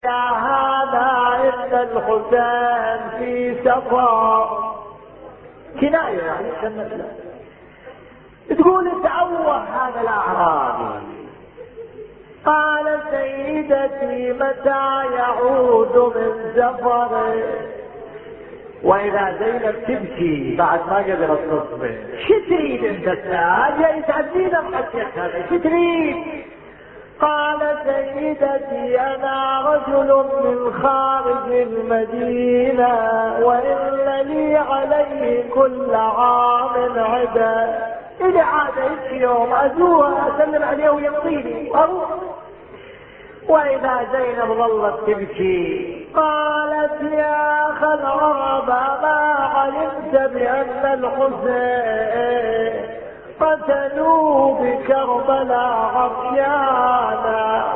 يا هذا إن الحسين في سفر، كناية يعني كمثلا. تقول تعوه هذا الأعرابي. قال سيدتي متى يعود من سفره؟ وإذا زينب تبكي بعد ما قدرت تصبر. شو تريد انت الساعة؟ جاي تعزينا بحكيك هذا، شو تريد؟ قال سيدتي أنا رجل من خارج المدينة وإن لي عليه كل عام عدا. إذا عاد يوم أزوره أسلم عليه ويمضيني وأروح. وإذا زينب ظلت تبكي قالت يا أخا العرب ما علمت بأن الحسين قتلوا بكربلاء عصيانا؟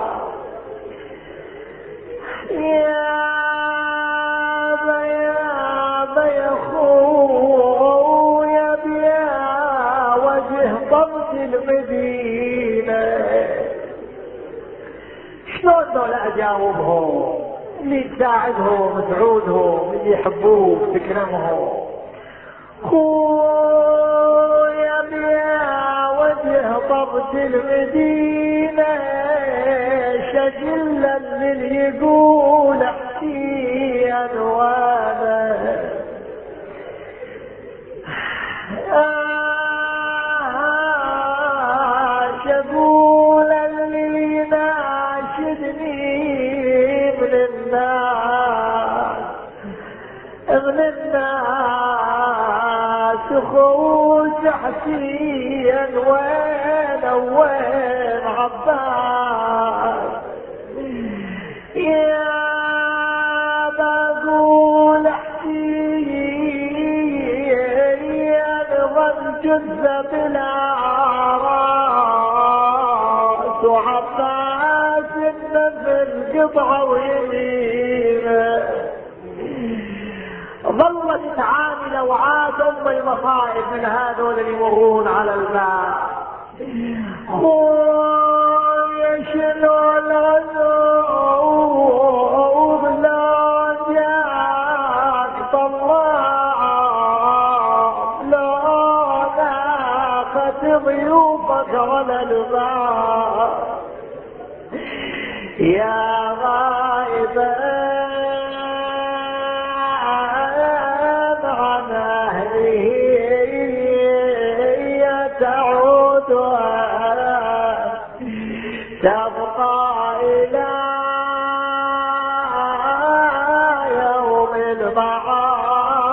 يا بيا خويا بيا وجه طرد المدينة. شلون دول اجاوبهم؟ اللي تساعدهم تسعودهم، اللي يحبوك تكرمهم. خويا بيا وجه طرد المدينة شجلا اللي يقول احكي انوانا. شقول اللي يناشدني من الناس خوش حسين وين عباس. يا بقول جثة بلا راس وعباس النفل قطعة ويمينه. ظلت تعامل وعاد ام المصائب من هذول اللي يمرون على الماء. خويا شلون عذوب لا جاك طلاب لا ناخذ ضيوفك على الماء يا غائبا عن أهله تعود تبقى إلى يوم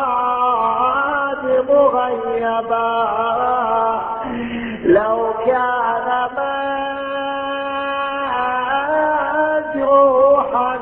المعاد مغيبا. لو كان